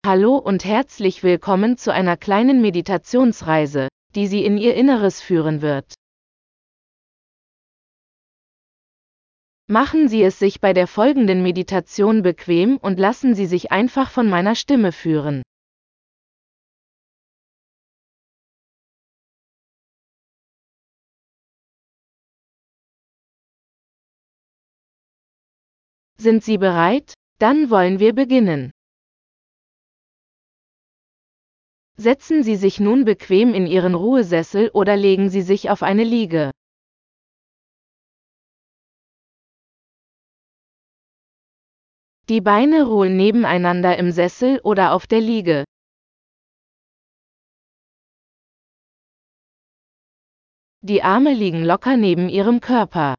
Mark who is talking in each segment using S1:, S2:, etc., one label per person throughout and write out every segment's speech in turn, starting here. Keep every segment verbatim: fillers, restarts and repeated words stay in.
S1: Hallo und herzlich willkommen zu einer kleinen Meditationsreise, die Sie in Ihr Inneres führen wird. Machen Sie es sich bei der folgenden Meditation bequem und lassen Sie sich einfach von meiner Stimme führen. Sind Sie bereit? Dann wollen wir beginnen. Setzen Sie sich nun bequem in Ihren Ruhesessel oder legen Sie sich auf eine Liege. Die Beine ruhen nebeneinander im Sessel oder auf der Liege. Die Arme liegen locker neben Ihrem Körper.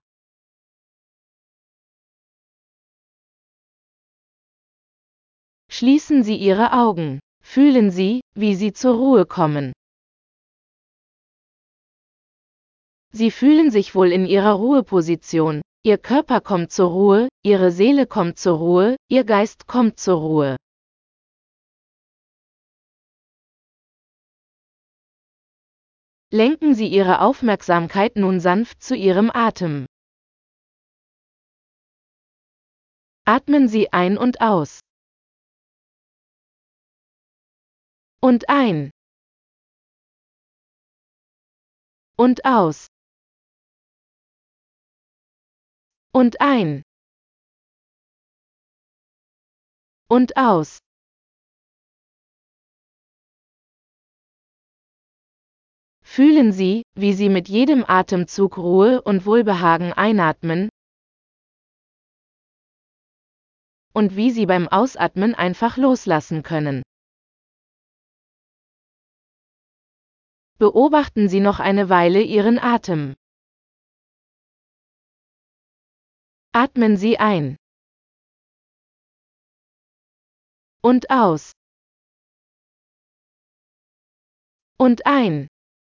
S1: Schließen Sie Ihre Augen. Fühlen Sie, wie Sie zur Ruhe kommen. Sie fühlen sich wohl in Ihrer Ruheposition. Ihr Körper kommt zur Ruhe, Ihre Seele kommt zur Ruhe, Ihr Geist kommt zur Ruhe. Lenken Sie Ihre Aufmerksamkeit nun sanft zu Ihrem Atem. Atmen Sie ein und aus. Und ein. Und aus. Und ein. Und aus. Fühlen Sie, wie Sie mit jedem Atemzug Ruhe und Wohlbehagen einatmen und wie Sie beim Ausatmen einfach loslassen können. Beobachten Sie noch eine Weile Ihren Atem. Atmen Sie ein. Und aus. Und ein.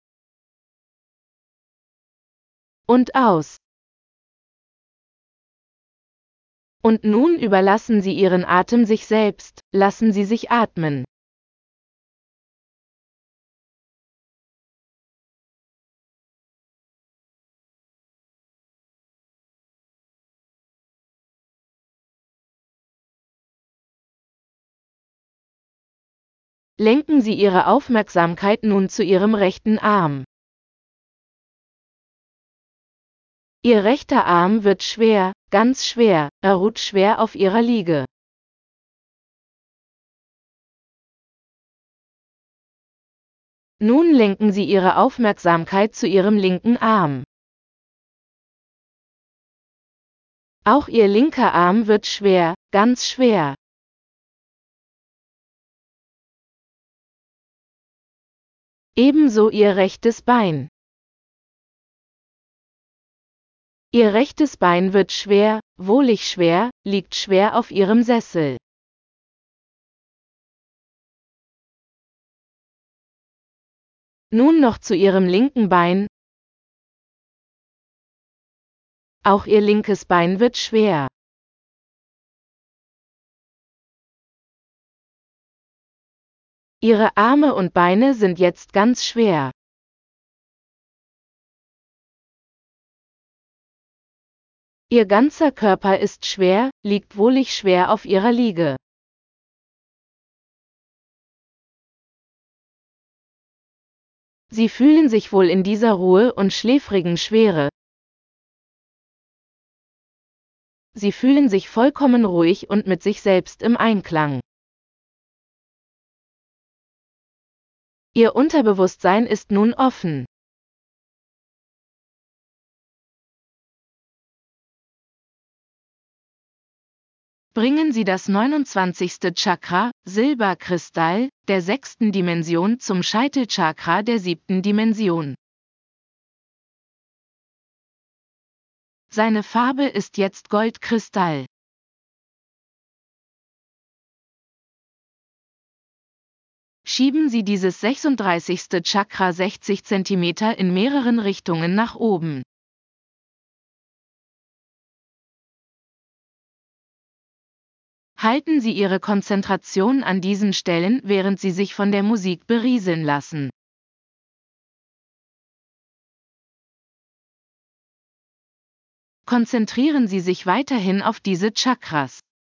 S1: Und aus. Und nun überlassen Sie Ihren Atem sich selbst, lassen Sie sich atmen. Lenken Sie Ihre Aufmerksamkeit nun zu Ihrem rechten Arm. Ihr rechter Arm wird schwer, ganz schwer, er ruht schwer auf Ihrer Liege. Nun lenken Sie Ihre Aufmerksamkeit zu Ihrem linken Arm. Auch Ihr linker Arm wird schwer, ganz schwer. Ebenso Ihr rechtes Bein. Ihr rechtes Bein wird schwer, wohlig schwer, liegt schwer auf Ihrem Sessel. Nun noch zu Ihrem linken Bein. Auch Ihr linkes Bein wird schwer. Ihre Arme und Beine sind jetzt ganz schwer. Ihr ganzer Körper ist schwer, liegt wohlig schwer auf Ihrer Liege. Sie fühlen sich wohl in dieser Ruhe und schläfrigen Schwere. Sie fühlen sich vollkommen ruhig und mit sich selbst im Einklang. Ihr Unterbewusstsein ist nun offen. Bringen Sie das neunundzwanzigste Chakra, Silberkristall, der sechsten Dimension zum Scheitelchakra der siebten Dimension. Seine Farbe ist jetzt Goldkristall. Schieben Sie dieses sechsunddreißigste Chakra sechzig Zentimeter in mehreren Richtungen nach oben. Halten Sie Ihre Konzentration an diesen Stellen, während Sie sich von der Musik berieseln lassen. Konzentrieren Sie sich weiterhin auf diese Chakras.